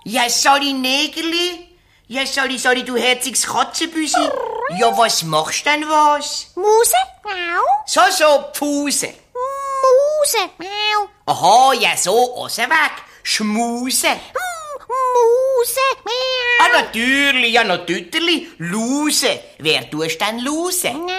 Ja, sorry, Nägerli. Ja, sorry, du herziges Katzenbüsi. Ja, was machst denn was? Muse, miau. So, Pfuse. Muse, miau. Aha, ja, so, Ose weg. Schmuse. Muse, miau. Ah, natürlich, Luse. Wer tust denn Luse?